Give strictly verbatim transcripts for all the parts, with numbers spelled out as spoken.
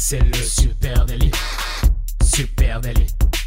C'est le super délit. Super délit.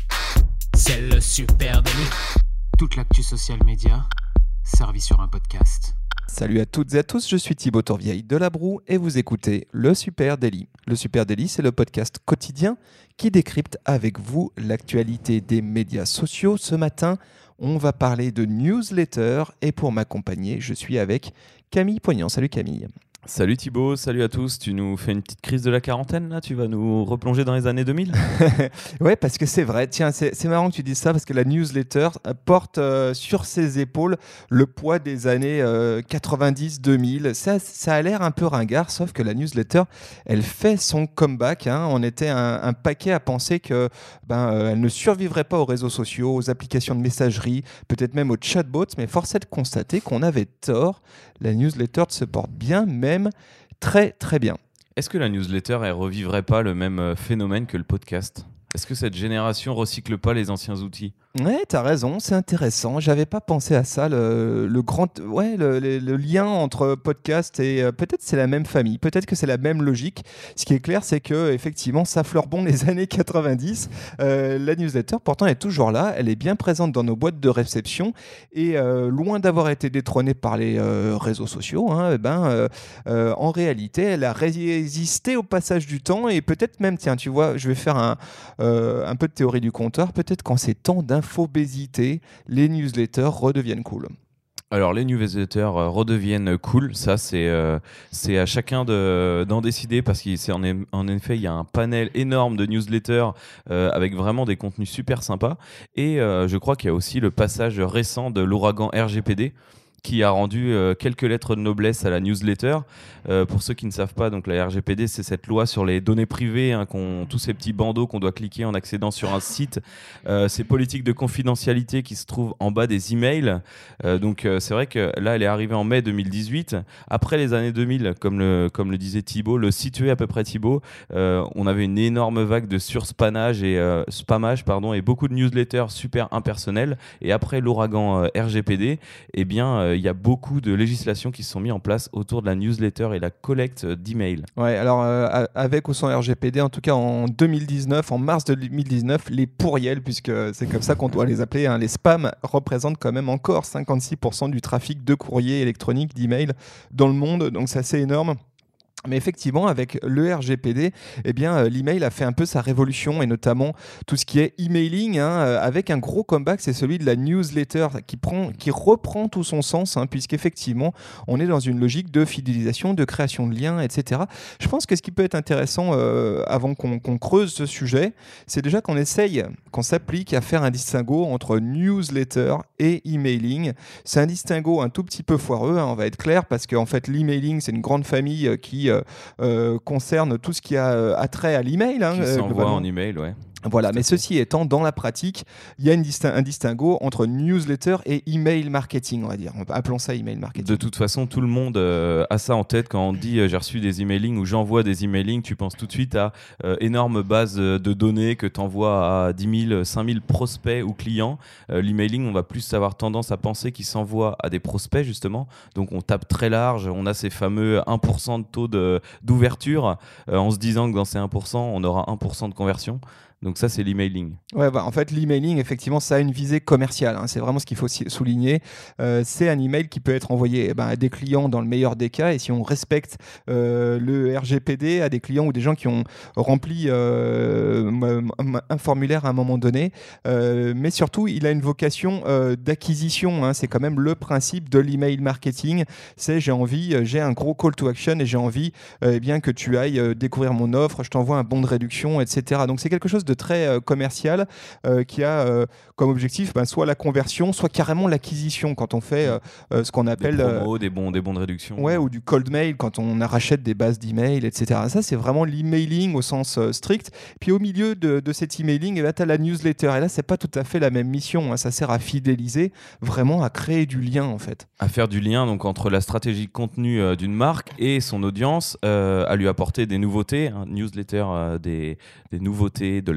C'est le super délit. Toute l'actu social média servie sur un podcast. Salut à toutes et à tous, je suis Thibaut Tourvieille de La Broue et vous écoutez Le Super Daily. Le Super Daily, c'est le podcast quotidien qui décrypte avec vous l'actualité des médias sociaux. Ce matin, on va parler de newsletter et pour m'accompagner, je suis avec Camille Poignant. Salut Camille. Salut Thibaut, salut à tous. Tu nous fais une petite crise de la quarantaine là? Tu vas nous replonger dans les années deux mille? Ouais, parce que c'est vrai. Tiens, c'est, c'est marrant que tu dises ça parce que la newsletter porte euh, sur ses épaules le poids des années euh, quatre-vingt-dix deux mille. Ça, ça a l'air un peu ringard, sauf que la newsletter, elle fait son comeback. Hein. On était un, un paquet à penser que ben, euh, elle ne survivrait pas aux réseaux sociaux, aux applications de messagerie, peut-être même aux chatbots, mais force est de constater qu'on avait tort. La newsletter se porte bien, même très très bien. Est-ce que la newsletter, elle revivrait pas le même phénomène que le podcast? Est-ce que cette génération recycle pas les anciens outils? Ouais, t'as raison, c'est intéressant. J'avais pas pensé à ça, le, le grand, ouais, le, le, le lien entre podcast et euh, peut-être c'est la même famille, peut-être que c'est la même logique. Ce qui est clair, c'est que effectivement, ça fleure bon les années quatre-vingt-dix. Euh, la newsletter, pourtant, elle est toujours là. Elle est bien présente dans nos boîtes de réception et euh, loin d'avoir été détrônée par les euh, réseaux sociaux. Hein, eh ben, euh, euh, en réalité, elle a résisté au passage du temps et peut-être même, tiens, tu vois, je vais faire un euh, un peu de théorie du compteur. Peut-être qu'en ces temps d'un infobésité, les newsletters redeviennent cool. Alors les newsletters euh, redeviennent cool, ça c'est, euh, c'est à chacun de, d'en décider parce qu'en en effet il y a un panel énorme de newsletters euh, avec vraiment des contenus super sympas et euh, je crois qu'il y a aussi le passage récent de l'ouragan R G P D qui a rendu euh, quelques lettres de noblesse à la newsletter. Euh, pour ceux qui ne savent pas, donc la R G P D, c'est cette loi sur les données privées, hein, qu'on, tous ces petits bandeaux qu'on doit cliquer en accédant sur un site. Euh, ces politiques de confidentialité qui se trouvent en bas des emails. Euh, donc euh, c'est vrai que là, elle est arrivée en mai deux mille dix-huit. Après les années deux mille, comme le, comme le disait Thibaut, le situait à peu près Thibaut, euh, on avait une énorme vague de surspamage et, euh, spamage, pardon, et beaucoup de newsletters super impersonnels. Et après l'ouragan euh, R G P D, eh bien, euh, il y a beaucoup de législations qui se sont mises en place autour de la newsletter et la collecte d'emails. Ouais, alors euh, avec ou sans R G P D, en tout cas en deux mille dix-neuf, en mars deux mille dix-neuf, les pourriels, puisque c'est comme ça qu'on doit les appeler, hein, les spams représentent quand même encore cinquante-six pour cent du trafic de courrier électronique, d'emails dans le monde, donc c'est assez énorme. Mais effectivement, avec le R G P D, eh bien, euh, l'email a fait un peu sa révolution et notamment tout ce qui est emailing, hein, euh, avec un gros comeback, c'est celui de la newsletter qui, prend, qui reprend tout son sens, hein, puisqu'effectivement, on est dans une logique de fidélisation, de création de liens, et cetera. Je pense que ce qui peut être intéressant euh, avant qu'on, qu'on creuse ce sujet, c'est déjà qu'on essaye, qu'on s'applique à faire un distinguo entre newsletter et emailing. C'est un distinguo un tout petit peu foireux, hein, on va être clair, parce qu'en fait, l'emailing, c'est une grande famille euh, qui Euh, euh, concerne tout ce qui a euh, attrait à l'email. Hein, qui euh, s'envoie en email, ouais. Voilà, mais ceci étant, dans la pratique, il y a une distin- un distinguo entre newsletter et email marketing, on va dire. Appelons ça email marketing. De toute façon, tout le monde euh, a ça en tête quand on dit euh, j'ai reçu des emailings ou j'envoie des emailings. Tu penses tout de suite à euh, énorme base de données que tu envoies à dix mille, cinq mille prospects ou clients. Euh, l'emailing, on va plus avoir tendance à penser qu'il s'envoie à des prospects, justement. Donc, on tape très large. On a ces fameux un pour cent de taux de, d'ouverture euh, en se disant que dans ces un pour cent, on aura un pour cent de conversion. Donc ça, c'est l'emailing. Ouais, bah, en fait, l'emailing, effectivement, ça a une visée commerciale. Hein. C'est vraiment ce qu'il faut souligner. Euh, c'est un email qui peut être envoyé eh ben, à des clients dans le meilleur des cas. Et si on respecte euh, le R G P D, à des clients ou des gens qui ont rempli euh, un formulaire à un moment donné. Euh, mais surtout, il a une vocation euh, d'acquisition. Hein. C'est quand même le principe de l'email marketing. C'est j'ai envie, j'ai un gros call to action et j'ai envie euh, eh bien, que tu ailles euh, découvrir mon offre, je t'envoie un bon de réduction, et cetera. Donc c'est quelque chose de très euh, commercial euh, qui a euh, comme objectif ben, soit la conversion, soit carrément l'acquisition quand on fait euh, euh, ce qu'on appelle des promos, euh, des, bons, des bons de réduction. Ouais, ou du cold mail quand on rachète des bases d'email, et cetera. Ça, c'est vraiment l'emailing au sens euh, strict. Puis au milieu de, de cet emailing, eh ben, tu as la newsletter. Et là, c'est pas tout à fait la même mission. Hein. Ça sert à fidéliser, vraiment à créer du lien en fait. À faire du lien donc, entre la stratégie de contenu euh, d'une marque et son audience, euh, à lui apporter des nouveautés, hein, newsletter, euh, des, des nouveautés, de la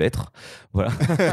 lettres. Voilà.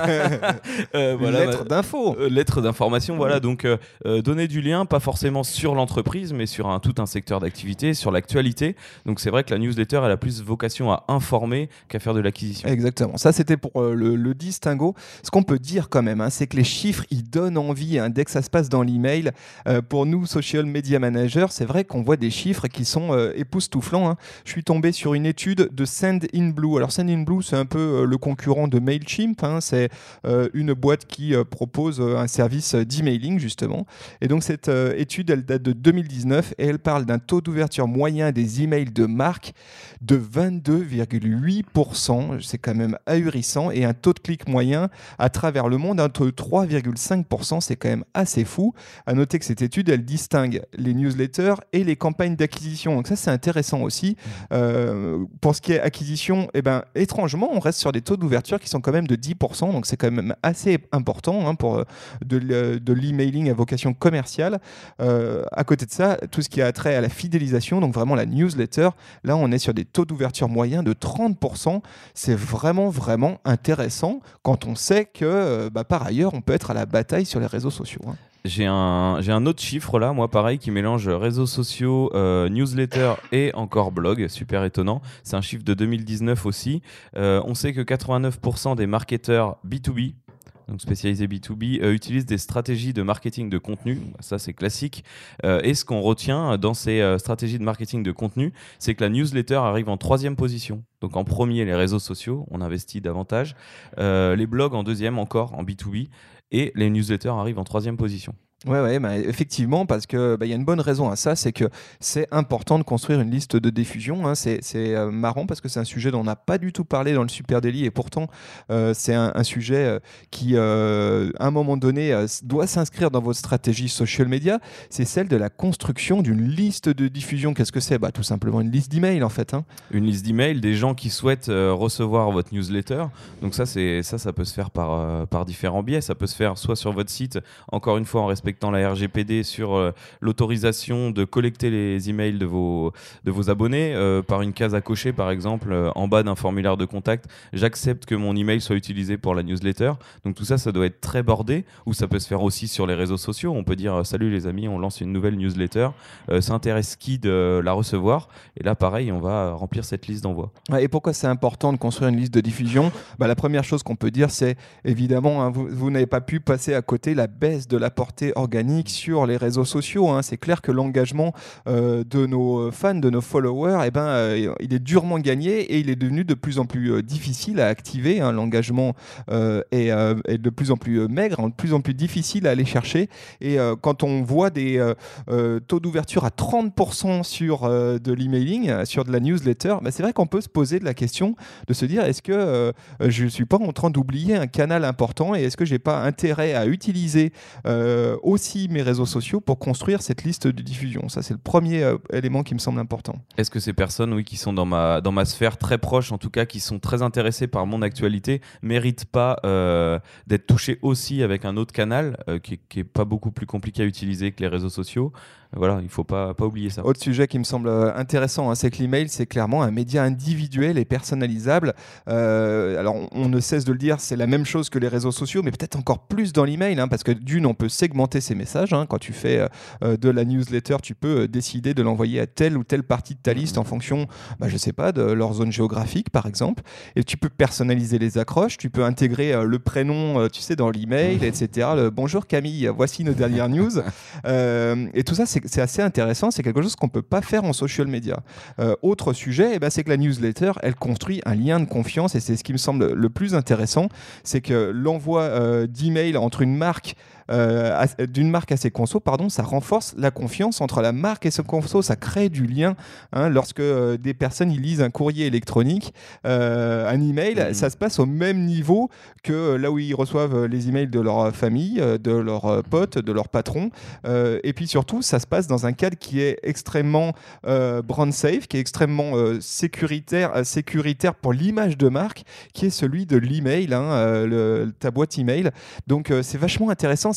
euh, voilà lettre bah, d'info. Euh, lettre d'information, voilà. Donc, euh, euh, donner du lien, pas forcément sur l'entreprise, mais sur un, tout un secteur d'activité, sur l'actualité. Donc, c'est vrai que la newsletter, elle a plus vocation à informer qu'à faire de l'acquisition. Exactement. Ça, c'était pour euh, le, le distinguo. Ce qu'on peut dire quand même, hein, c'est que les chiffres, ils donnent envie. Hein, dès que ça se passe dans l'email, euh, pour nous, social media managers, c'est vrai qu'on voit des chiffres qui sont euh, époustouflants. Hein. Je suis tombé sur une étude de Sendinblue. Alors, Sendinblue, c'est un peu euh, le concurrent de Mailchimp. Hein. C'est euh, une boîte qui euh, propose euh, un service d'emailing, justement. Et donc, cette euh, étude, elle date de deux mille dix-neuf et elle parle d'un taux d'ouverture moyen des emails de marque de vingt-deux virgule huit pour cent. C'est quand même ahurissant. Et un taux de clic moyen à travers le monde, entre trois virgule cinq pour cent. C'est quand même assez fou. À noter que cette étude, elle distingue les newsletters et les campagnes d'acquisition. Donc ça, c'est intéressant aussi. Euh, pour ce qui est acquisition, eh ben, étrangement, on reste sur des taux d'ouverture qui sont quand même de dix pour cent. Donc c'est quand même assez important hein, pour de, de l'emailing à vocation commerciale. Euh, à côté de ça, tout ce qui a trait à la fidélisation, donc vraiment la newsletter, là, on est sur des taux d'ouverture moyens de trente pour cent. C'est vraiment, vraiment intéressant quand on sait que, bah, par ailleurs, on peut être à la bataille sur les réseaux sociaux. Hein. J'ai un, j'ai un autre chiffre là, moi pareil, qui mélange réseaux sociaux, euh, newsletter et encore blog, super étonnant. C'est un chiffre de deux mille dix-neuf aussi. Euh, on sait que quatre-vingt-neuf pour cent des marketeurs B deux B, donc spécialisés B deux B, euh, utilisent des stratégies de marketing de contenu. Ça, c'est classique. Euh, et ce qu'on retient dans ces euh, stratégies de marketing de contenu, c'est que la newsletter arrive en troisième position. Donc en premier, les réseaux sociaux, on investit davantage. Euh, les blogs en deuxième, encore en B deux B. Et les newsletters arrivent en troisième position. Ouais, ouais, bah, effectivement, parce que bah, y a une bonne raison à ça, c'est que c'est important de construire une liste de diffusion. Hein. C'est, c'est euh, marrant parce que c'est un sujet dont on n'a pas du tout parlé dans le Super Daily et pourtant euh, c'est un, un sujet euh, qui, euh, à un moment donné, euh, doit s'inscrire dans votre stratégie social media. C'est celle de la construction d'une liste de diffusion. Qu'est-ce que c'est ? Bah, tout simplement une liste d'emails en fait. Hein. Une liste d'emails des gens qui souhaitent euh, recevoir votre newsletter. Donc ça, c'est, ça, ça peut se faire par, euh, par différents biais. Ça peut se faire soit sur votre site, encore une fois en respectant la R G P D sur euh, l'autorisation de collecter les emails de vos, de vos abonnés euh, par une case à cocher par exemple euh, en bas d'un formulaire de contact. J'accepte que mon email soit utilisé pour la newsletter. Donc tout ça, ça doit être très bordé. Ou ça peut se faire aussi sur les réseaux sociaux. On peut dire euh, salut les amis, on lance une nouvelle newsletter. Euh, ça intéresse qui de la recevoir ? Et là pareil, on va remplir cette liste d'envoi. Ouais, et pourquoi c'est important de construire une liste de diffusion ? Bah, la première chose qu'on peut dire, c'est évidemment, hein, vous, vous n'avez pas pu passer à côté la baisse de la portée organique sur les réseaux sociaux. Hein. C'est clair que l'engagement euh, de nos fans, de nos followers, eh ben, euh, il est durement gagné et il est devenu de plus en plus euh, difficile à activer. Hein. L'engagement euh, est, euh, est de plus en plus euh, maigre, de plus en plus difficile à aller chercher. Et euh, quand on voit des euh, euh, taux d'ouverture à trente pour cent sur euh, de l'emailing, sur de la newsletter, bah, c'est vrai qu'on peut se poser de la question de se dire est-ce que euh, je ne suis pas en train d'oublier un canal important et est-ce que je n'ai pas intérêt à utiliser euh, aussi mes réseaux sociaux pour construire cette liste de diffusion. Ça, c'est le premier euh, élément qui me semble important. Est-ce que ces personnes, oui, qui sont dans ma, dans ma sphère très proche, en tout cas, qui sont très intéressées par mon actualité, méritent pas euh, d'être touchées aussi avec un autre canal euh, qui, qui est pas beaucoup plus compliqué à utiliser que les réseaux sociaux ? Voilà, il faut pas, pas oublier ça. Autre sujet qui me semble intéressant, hein, c'est que l'email, c'est clairement un média individuel et personnalisable. Euh, alors, on, on ne cesse de le dire, c'est la même chose que les réseaux sociaux, mais peut-être encore plus dans l'email, hein, parce que d'une, on peut segmenter ses messages. Hein, quand tu fais euh, de la newsletter, tu peux décider de l'envoyer à telle ou telle partie de ta liste en fonction, bah, je sais pas, de leur zone géographique, par exemple. Et tu peux personnaliser les accroches, tu peux intégrer euh, le prénom, euh, tu sais, dans l'email, et cetera. Le, bonjour Camille, voici nos dernières news. Euh, et tout ça, c'est c'est assez intéressant, c'est quelque chose qu'on ne peut pas faire en social media. Euh, autre sujet, eh ben, c'est que la newsletter, elle construit un lien de confiance et c'est ce qui me semble le plus intéressant, c'est que l'envoi euh, d'email entre une marque Euh, d'une marque à ses consos, pardon, ça renforce la confiance entre la marque et son conso, ça crée du lien. Hein, lorsque euh, des personnes ils lisent un courrier électronique, euh, un email, mmh. ça se passe au même niveau que là où ils reçoivent les emails de leur famille, de leurs potes, de leurs patrons. Euh, et puis surtout, ça se passe dans un cadre qui est extrêmement euh, brand safe, qui est extrêmement euh, sécuritaire, euh, sécuritaire pour l'image de marque, qui est celui de l'email, hein, euh, le, ta boîte email. Donc euh, c'est vachement intéressant. C'est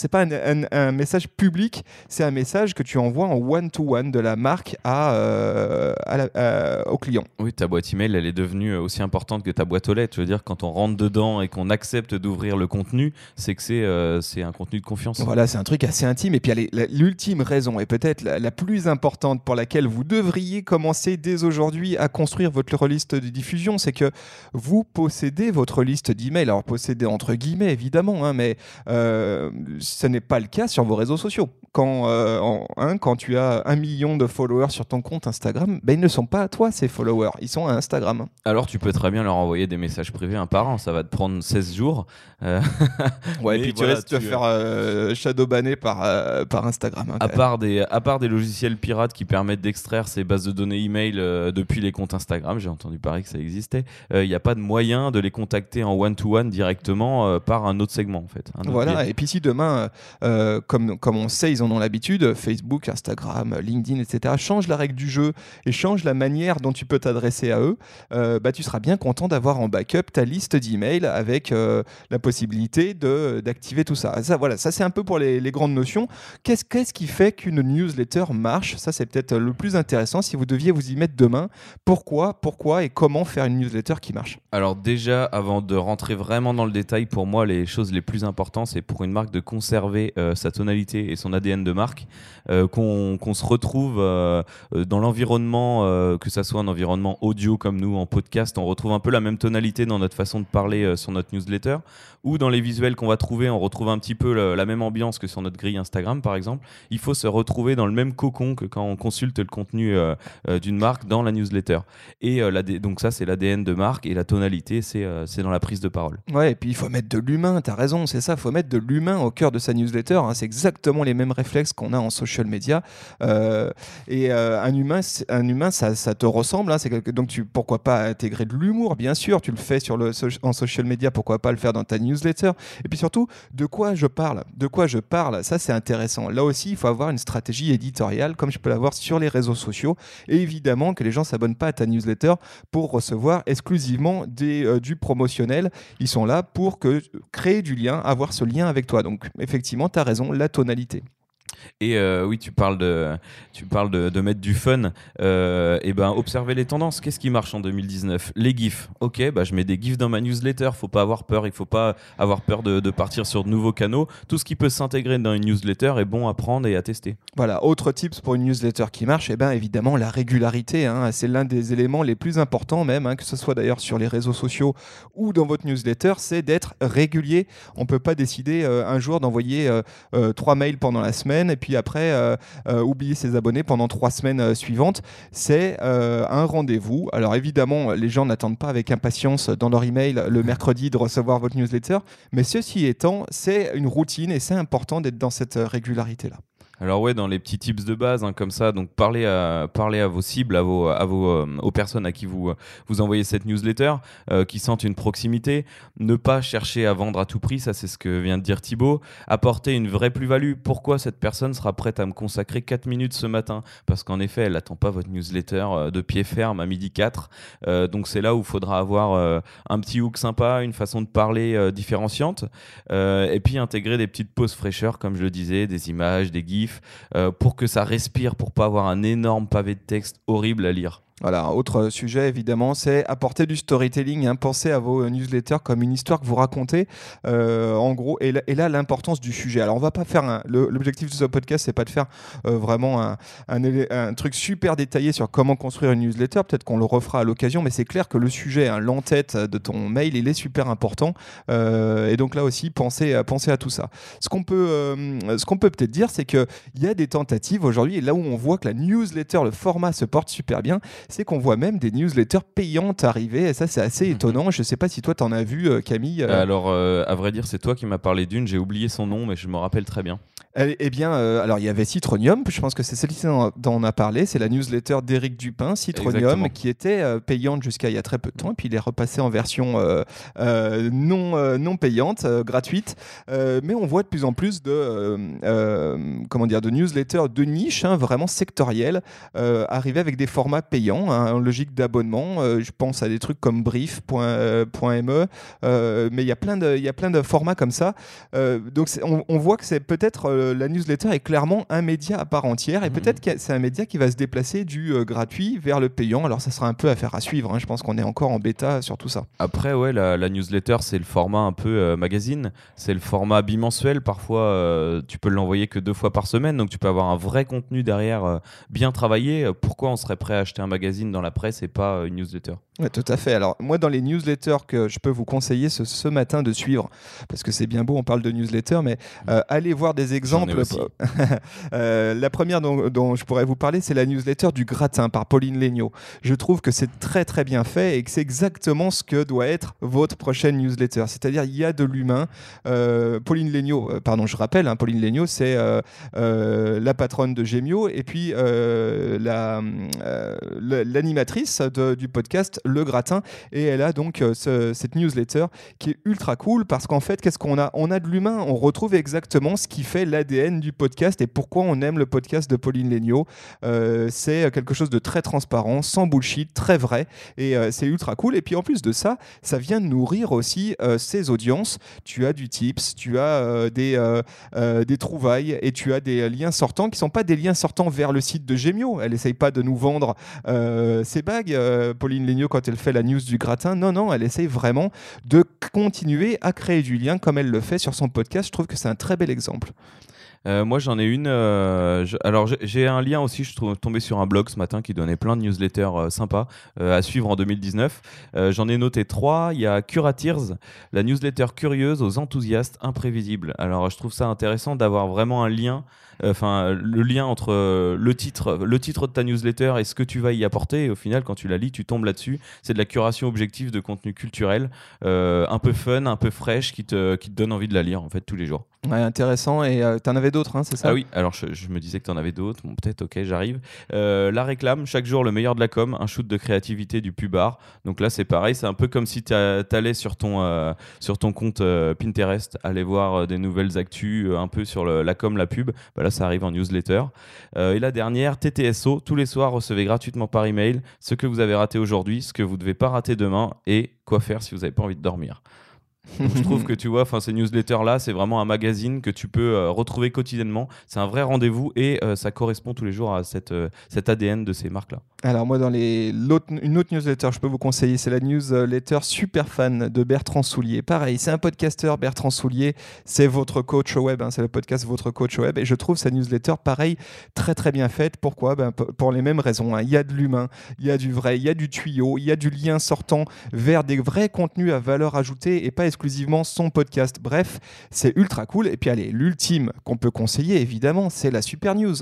c'est pas un, un, un message public, c'est un message que tu envoies en one-to-one de la marque à, euh, à la, à, au client. Oui, ta boîte email, elle est devenue aussi importante que ta boîte aux lettres. Je veux dire, quand on rentre dedans et qu'on accepte d'ouvrir le contenu, c'est que c'est, euh, c'est un contenu de confiance. Voilà, c'est un truc assez intime. Et puis, allez, la, l'ultime raison, et peut-être la, la plus importante pour laquelle vous devriez commencer dès aujourd'hui à construire votre liste de diffusion, c'est que vous possédez votre liste d'emails. Alors, possédez entre guillemets, évidemment, hein, mais euh, ce n'est pas le cas sur vos réseaux sociaux. Quand, euh, en, hein, quand tu as un million de followers sur ton compte Instagram, ben, ils ne sont pas à toi, ces followers. Ils sont à Instagram. Alors, tu peux très bien leur envoyer des messages privés un par un. Ça va te prendre seize jours. Euh... ouais, et puis voilà, tu risques de te faire euh, shadowbanner par, euh, par Instagram. Hein, à, part des, à part des logiciels pirates qui permettent d'extraire ces bases de données email euh, depuis les comptes Instagram, j'ai entendu parler que ça existait, il euh, n'y a pas de moyen de les contacter en one-to-one directement euh, par un autre segment, en fait. Voilà, biais. Et puis si demain, euh, comme, comme on sait, ils en ont l'habitude, Facebook, Instagram, LinkedIn, et cetera, change la règle du jeu et change la manière dont tu peux t'adresser à eux, euh, bah, tu seras bien content d'avoir en backup ta liste d'emails avec euh, la possibilité de, d'activer tout ça. Ça, voilà, ça c'est un peu pour les, les grandes notions. Qu'est-ce, qu'est-ce qui fait qu'une newsletter marche ? Ça, c'est peut-être le plus intéressant si vous deviez vous y mettre demain. Pourquoi, pourquoi et comment faire une newsletter qui marche ? Alors déjà, avant de rentrer vraiment dans le détail, pour moi, les choses les plus importantes, c'est pour une marque de conserver euh, sa tonalité et son A D N de marque, euh, qu'on, qu'on se retrouve euh, dans l'environnement, euh, que ça soit un environnement audio comme nous, en podcast, on retrouve un peu la même tonalité dans notre façon de parler euh, sur notre newsletter, ou dans les visuels qu'on va trouver, on retrouve un petit peu le, la même ambiance que sur notre grille Instagram, par exemple. Il faut se retrouver dans le même cocon que quand on consulte le contenu euh, euh, d'une marque dans la newsletter. Et euh, donc ça, c'est l'A D N de marque, et la tonalité, c'est, euh, c'est dans la prise de parole. Ouais, et puis il faut mettre de l'humain, t'as raison, c'est ça, il faut mettre de l'humain au cœur de sa newsletter, hein, c'est exactement les mêmes réflexes qu'on a en social media, euh, et euh, un humain, un humain ça, ça te ressemble, hein, c'est quelque... donc tu, pourquoi pas intégrer de l'humour, bien sûr, tu le fais sur le, en social media, pourquoi pas le faire dans ta newsletter, et puis surtout, de quoi je parle, de quoi je parle, ça c'est intéressant, là aussi il faut avoir une stratégie éditoriale, comme je peux l'avoir sur les réseaux sociaux, et évidemment que les gens ne s'abonnent pas à ta newsletter pour recevoir exclusivement des, euh, du promotionnel, ils sont là pour que, créer du lien, avoir ce lien avec toi. Donc effectivement, tu as raison, la tonalité. Et euh, oui, tu parles de, tu parles de, de mettre du fun. Euh, et ben, observez les tendances. Qu'est-ce qui marche en deux mille dix-neuf ? Les gifs. Ok, bah, je mets des gifs dans ma newsletter. Faut pas avoir peur. Il faut pas avoir peur de, de partir sur de nouveaux canaux. Tout ce qui peut s'intégrer dans une newsletter est bon à prendre et à tester. Voilà. Autre tips pour une newsletter qui marche, eh ben évidemment la régularité. Hein, c'est l'un des éléments les plus importants même, hein, que ce soit d'ailleurs sur les réseaux sociaux ou dans votre newsletter, c'est d'être régulier. On peut pas décider euh, un jour d'envoyer euh, euh, trois mails pendant la semaine. Et puis après, euh, euh, oublier ses abonnés pendant trois semaines euh, suivantes. C'est euh, un rendez-vous. Alors évidemment, les gens n'attendent pas avec impatience dans leur email le mercredi de recevoir votre newsletter. Mais ceci étant, c'est une routine et c'est important d'être dans cette régularité-là. Alors ouais, dans les petits tips de base, hein, comme ça, donc parlez à, parlez à vos cibles, à vos, à vos, euh, aux personnes à qui vous, vous envoyez cette newsletter, euh, qui sentent une proximité. Ne pas chercher à vendre à tout prix, ça c'est ce que vient de dire Thibaut. Apporter une vraie plus-value. Pourquoi cette personne sera prête à me consacrer quatre minutes ce matin ? Parce qu'en effet, elle n'attend pas votre newsletter euh, de pied ferme à midi quatre. Euh, donc c'est là où il faudra avoir euh, un petit hook sympa, une façon de parler euh, différenciante, euh, et puis intégrer des petites pauses fraîcheurs, comme je le disais, des images, des gifs, Euh, pour que ça respire, pour pas avoir un énorme pavé de texte horrible à lire. Voilà, autre sujet évidemment, c'est apporter du storytelling, hein. Pensez à vos newsletters comme une histoire que vous racontez, euh, en gros, et là, et là l'importance du sujet. Alors on va pas faire un, le, l'objectif de ce podcast, c'est pas de faire euh, vraiment un, un, un truc super détaillé sur comment construire une newsletter, peut-être qu'on le refera à l'occasion, mais c'est clair que le sujet, hein, l'entête de ton mail, il est super important, euh, et donc là aussi, pensez, pensez à tout ça. Ce qu'on peut, euh, ce qu'on peut peut-être dire, c'est qu'il y a des tentatives aujourd'hui, et là où on voit que la newsletter, le format se porte super bien, c'est qu'on voit même des newsletters payantes arriver, et ça c'est assez étonnant. Je ne sais pas si toi t'en as vu, Camille. Alors euh, à vrai dire, c'est toi qui m'as parlé d'une, j'ai oublié son nom mais je me rappelle très bien. Eh, eh bien, euh, alors il y avait Citronium, je pense que c'est celle-ci dont on a parlé, c'est la newsletter d'Éric Dupin, Citronium, Exactement. qui était euh, payante jusqu'à il y a très peu de temps, et puis il est repassé en version euh, euh, non, euh, non payante, euh, gratuite, euh, mais on voit de plus en plus de, euh, euh, comment dire, de newsletters de niche, hein, vraiment sectorielles, euh, arriver avec des formats payants, hein, en logique d'abonnement. Euh, je pense à des trucs comme brief point me, euh, mais il y a plein de, il y a plein de formats comme ça. Euh, donc on, on voit que c'est peut-être euh, la newsletter est clairement un média à part entière, et mmh. peut-être que c'est un média qui va se déplacer du euh, gratuit vers le payant. Alors ça sera un peu affaire à suivre, hein. Je pense qu'on est encore en bêta sur tout ça. Après ouais, la, la newsletter c'est le format un peu euh, magazine, c'est le format bimensuel, parfois euh, tu peux l'envoyer que deux fois par semaine, donc tu peux avoir un vrai contenu derrière euh, bien travaillé. Pourquoi on serait prêt à acheter un magazine dans la presse et pas euh, une newsletter? Ouais, tout à fait. Alors moi dans les newsletters que je peux vous conseiller ce, ce matin de suivre, parce que c'est bien beau, on parle de newsletter, mais euh, allez voir des exemples. euh, la première dont, dont je pourrais vous parler, c'est la newsletter du gratin par Pauline Léniaud. Je trouve que c'est très très bien fait et que c'est exactement ce que doit être votre prochaine newsletter. C'est-à-dire il y a de l'humain. Euh, Pauline Léniaud, euh, pardon, je rappelle, hein, Pauline Léniaud, c'est euh, euh, la patronne de Gemio et puis euh, la, euh, l'animatrice de, du podcast Le Gratin, et elle a donc euh, ce, cette newsletter qui est ultra cool parce qu'en fait, qu'est-ce qu'on a? On a de l'humain, on retrouve exactement ce qui fait l'A D N du podcast et pourquoi on aime le podcast de Pauline Léniaud. Euh, c'est quelque chose de très transparent, sans bullshit, très vrai, et euh, c'est ultra cool. Et puis en plus de ça, ça vient nourrir aussi euh, ses audiences. Tu as du tips, tu as euh, des, euh, euh, des trouvailles et tu as des liens sortants qui ne sont pas des liens sortants vers le site de Gemio. Elle n'essaye pas de nous vendre euh, ses bagues, euh, Pauline Léniaud, quand elle fait la news du gratin. Non, non, elle essaye vraiment de continuer à créer du lien comme elle le fait sur son podcast. Je trouve que c'est un très bel exemple. Euh, moi j'en ai une. Euh, je, alors j'ai, j'ai un lien aussi. Je suis tombé sur un blog ce matin qui donnait plein de newsletters euh, sympas euh, à suivre en deux mille dix-neuf. Euh, j'en ai noté trois. Il y a Curatirs, la newsletter curieuse aux enthousiastes imprévisibles. Alors je trouve ça intéressant d'avoir vraiment un lien. Enfin, euh, le lien entre euh, le titre, le titre de ta newsletter et ce que tu vas y apporter. Et au final, quand tu la lis, tu tombes là-dessus. C'est de la curation objective de contenu culturel, euh, un peu fun, un peu fraîche, qui te, qui te donne envie de la lire en fait tous les jours. Ouais, intéressant. Et euh, t'en avais d'autres, hein, c'est ça? Ah oui, alors je, je me disais que t'en avais d'autres. Bon, peut-être, ok, j'arrive. Euh, la réclame, chaque jour le meilleur de la com, un shoot de créativité du pubard. Donc là, c'est pareil, c'est un peu comme si t'allais sur ton, euh, sur ton compte euh, Pinterest, aller voir euh, des nouvelles actus, euh, un peu sur le, la com, la pub. Bah, là, ça arrive en newsletter. Euh, et la dernière, T T S O, tous les soirs, recevez gratuitement par email ce que vous avez raté aujourd'hui, ce que vous ne devez pas rater demain et quoi faire si vous n'avez pas envie de dormir. Donc, je trouve que tu vois, ces newsletters là, c'est vraiment un magazine que tu peux euh, retrouver quotidiennement. C'est un vrai rendez-vous et euh, ça correspond tous les jours à cette, euh, cet A D N de ces marques là. Alors moi, dans les l'autre, une autre newsletter, je peux vous conseiller, c'est la newsletter Super Fan de Bertrand Soulier. Pareil, c'est un podcasteur, Bertrand Soulier, c'est votre coach web, hein, c'est le podcast Votre Coach Web, et je trouve sa newsletter, pareil, très très bien faite. Pourquoi? Ben, pour les mêmes raisons, hein. Il y a de l'humain, il y a du vrai, il y a du tuyau, il y a du lien sortant vers des vrais contenus à valeur ajoutée et pas exclusivement son podcast. Bref, c'est ultra cool. Et puis allez, l'ultime qu'on peut conseiller, évidemment, c'est la Super News.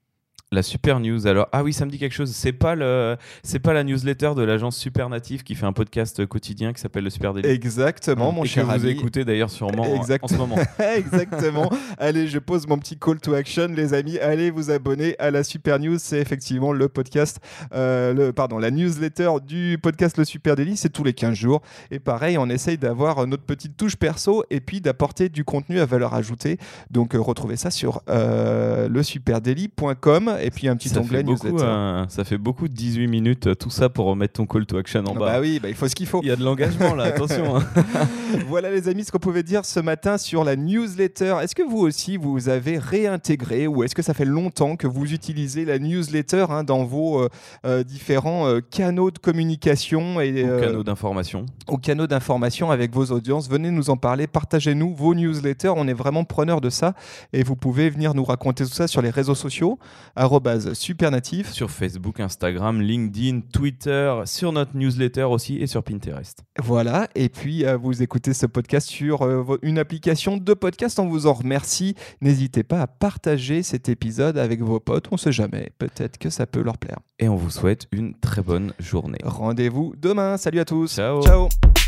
La Super News, alors, ah oui, ça me dit quelque chose. C'est pas, le, c'est pas la newsletter de l'agence Supernatif qui fait un podcast quotidien qui s'appelle le Super Daily. Exactement, mon et cher que ami. vous écoutez d'ailleurs sûrement exact. en ce moment. Exactement. Allez, je pose mon petit call to action, les amis. Allez vous abonner à la Super News. C'est effectivement le podcast, euh, le, pardon, la newsletter du podcast Le Super Daily. C'est tous les quinze jours. Et pareil, on essaye d'avoir notre petite touche perso et puis d'apporter du contenu à valeur ajoutée. Donc, euh, retrouvez ça sur euh, le super daily point com. Et puis un petit ça onglet fait beaucoup, newsletter. Euh, ça fait beaucoup de dix-huit minutes, euh, tout ça pour remettre ton call to action en bas. Bah oui, bah il faut ce qu'il faut. Il y a de l'engagement là, attention. Hein. Voilà les amis, ce qu'on pouvait dire ce matin sur la newsletter. Est-ce que vous aussi, vous avez réintégré ou est-ce que ça fait longtemps que vous utilisez la newsletter hein, dans vos euh, euh, différents euh, canaux de communication et euh, canaux canaux d'information aux canaux d'information avec vos audiences? Venez nous en parler, partagez-nous vos newsletters, on est vraiment preneurs de ça et vous pouvez venir nous raconter tout ça sur les réseaux sociaux, arobase supernatif. Sur Facebook, Instagram, LinkedIn, Twitter, sur notre newsletter aussi et sur Pinterest. Voilà, et puis euh, vous écoutez ce podcast sur euh, une application de podcast, on vous en remercie. N'hésitez pas à partager cet épisode avec vos potes, on ne sait jamais, peut-être que ça peut leur plaire. Et on vous souhaite une très bonne journée. Rendez-vous demain, salut à tous. Ciao. Ciao.